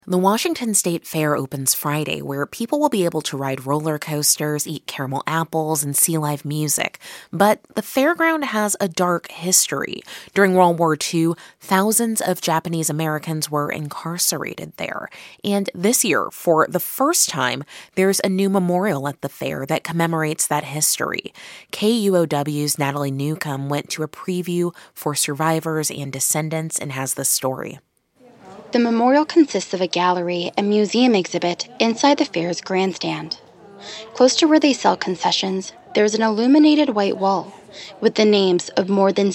The Washington State Fair opens Friday, where people will be able to ride roller coasters, eat caramel apples, and see live music. But the fairground has a dark history. During World War II, thousands of Japanese Americans were incarcerated there. And this year, for the first time, there's a new memorial at the fair that commemorates that history. KUOW's Natalie Newcomb went to a preview for survivors and descendants and has the story. The memorial consists of a gallery and museum exhibit inside the fair's grandstand. Close to where they sell concessions, there's an illuminated white wall with the names of more than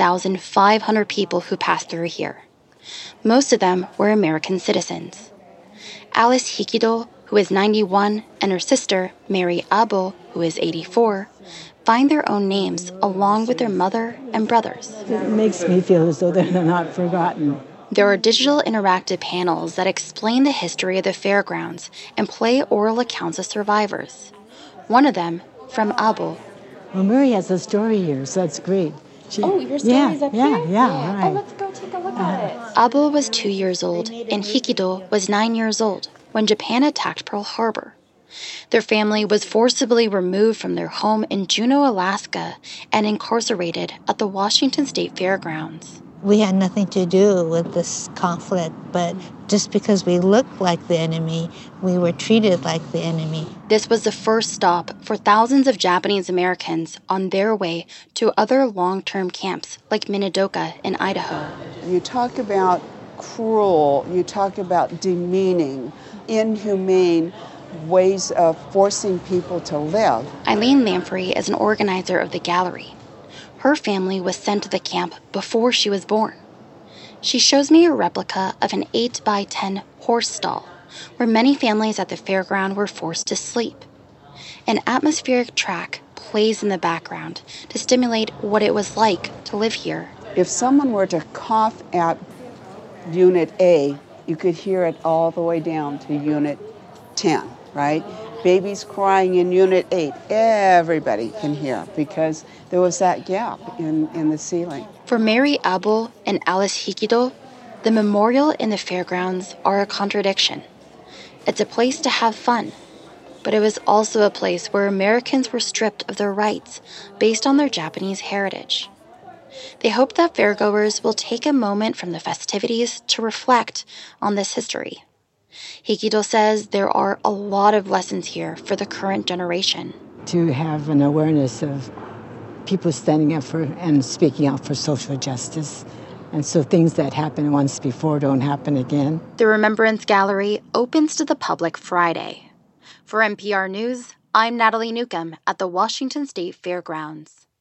7,500 people who passed through here. Most of them were American citizens. Alice Hikido, who is 91, and her sister, Mary Abo, who is 84, find their own names along with their mother and brothers. It makes me feel as though they're not forgotten. There are digital interactive panels that explain the history of the fairgrounds and play oral accounts of survivors. One of them from Abo. Well, Mary has a story here, so that's great. Your story's up here? Yeah, right. Oh, let's go take a look at it. Abo was 2 years old and Hikido was 9 years old when Japan attacked Pearl Harbor. Their family was forcibly removed from their home in Juneau, Alaska, and incarcerated at the Washington State Fairgrounds. We had nothing to do with this conflict, but just because we looked like the enemy, we were treated like the enemy. This was the first stop for thousands of Japanese Americans on their way to other long-term camps like Minidoka in Idaho. You talk about cruel, you talk about demeaning, inhumane ways of forcing people to live. Eileen Lamprey is an organizer of the gallery. Her family was sent to the camp before she was born. She shows me a replica of an 8x10 horse stall, where many families at the fairground were forced to sleep. An atmospheric track plays in the background to stimulate what it was like to live here. If someone were to cough at Unit A, you could hear it all the way down to Unit 10, right? Babies crying in Unit 8, everybody can hear because there was that gap in the ceiling. For Mary Abo and Alice Hikido, the memorial and the fairgrounds are a contradiction. It's a place to have fun, but it was also a place where Americans were stripped of their rights based on their Japanese heritage. They hope that fairgoers will take a moment from the festivities to reflect on this history. Hikido says there are a lot of lessons here for the current generation. To have an awareness of people standing up for and speaking out for social justice. And so things that happened once before don't happen again. The Remembrance Gallery opens to the public Friday. For NPR News, I'm Natalie Newcomb at the Washington State Fairgrounds.